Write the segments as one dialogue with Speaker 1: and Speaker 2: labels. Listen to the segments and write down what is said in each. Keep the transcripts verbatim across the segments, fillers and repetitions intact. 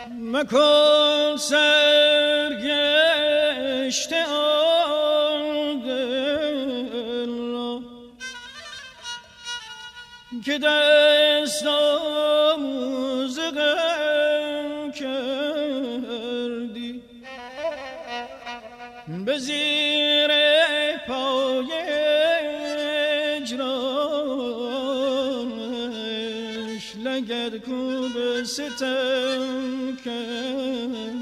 Speaker 1: مکن سرگشته آن دل را که دست آموز غم کردی، به زیر پای اجرانش لگدکوب ستم کردی.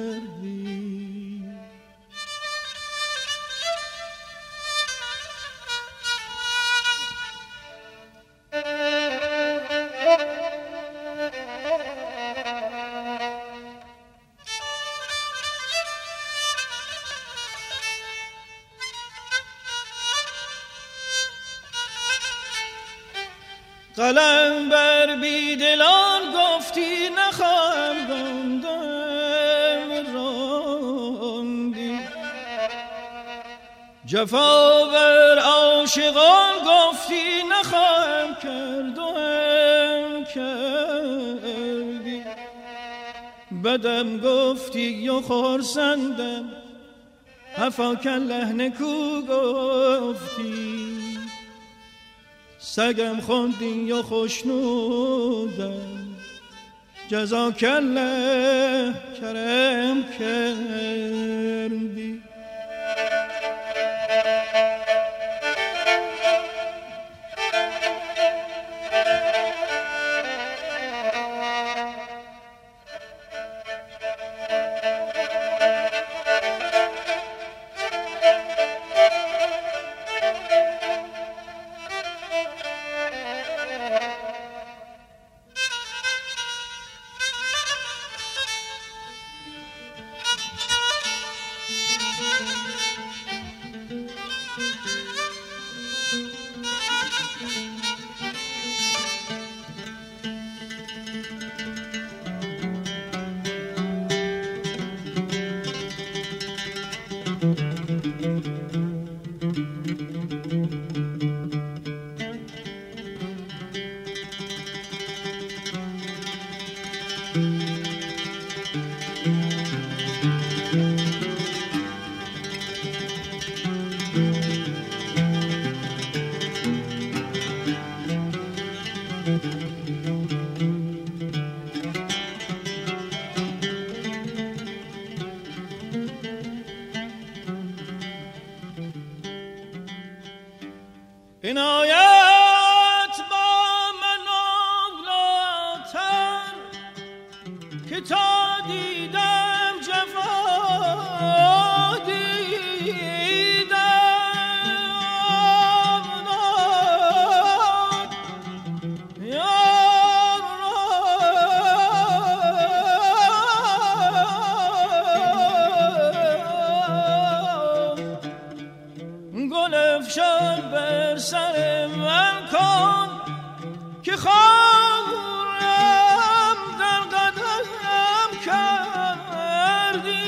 Speaker 1: قلم بر بیدلان گفتی نخواهم راندن راندی، جفا بر عاشقان گفتی نخواهم کردن کردی، بدم گفتی و خرسندم حفاک الله نکو گفتی، سگم خوندی یا خوشنودم جزاک الله کرم کردی. عنایت با من اولاتر که تا دیدم جفا دیدم یار گل افشان بر سر من کن که خورم در قدم کردی.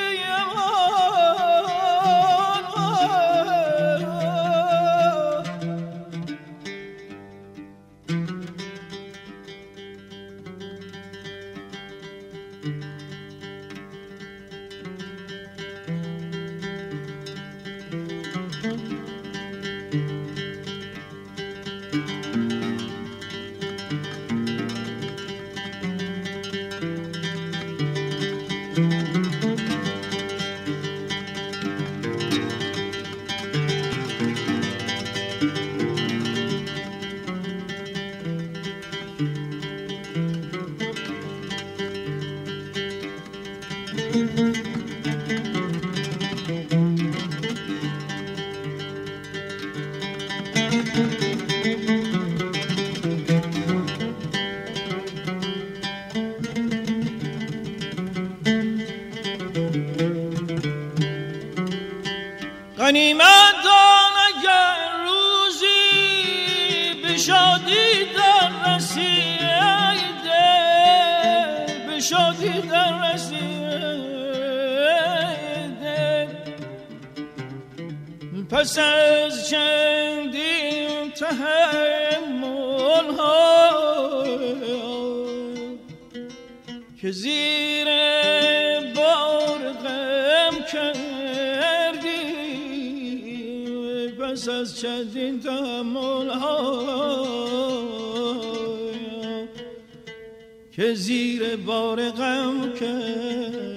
Speaker 1: غنیمت دان اگر روزی به شادی در رسیده، به شادی در رسیده، پس از چندین تحمل ها که زیر بار غم کردی پس از چندین تحمل ها که زیر بار غم کردی.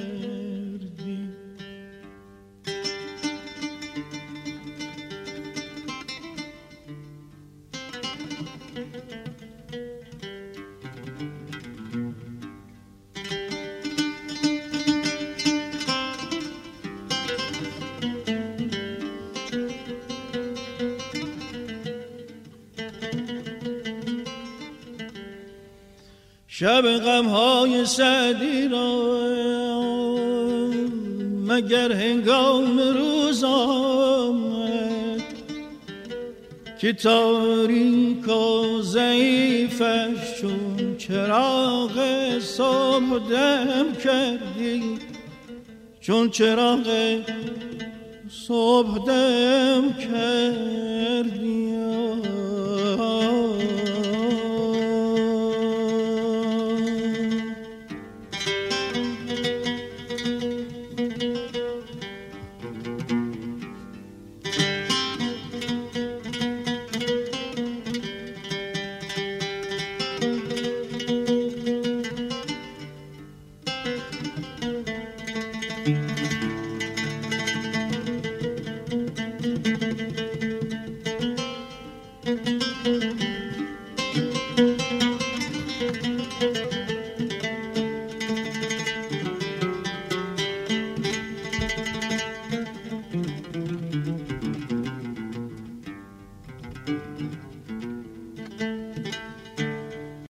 Speaker 1: شب غم‌های سعدی را مگر هنگام روز آمد که تاریک و ضعیفش چون چراغ صبح دم کردی، چون چراغ صبح دم کردی.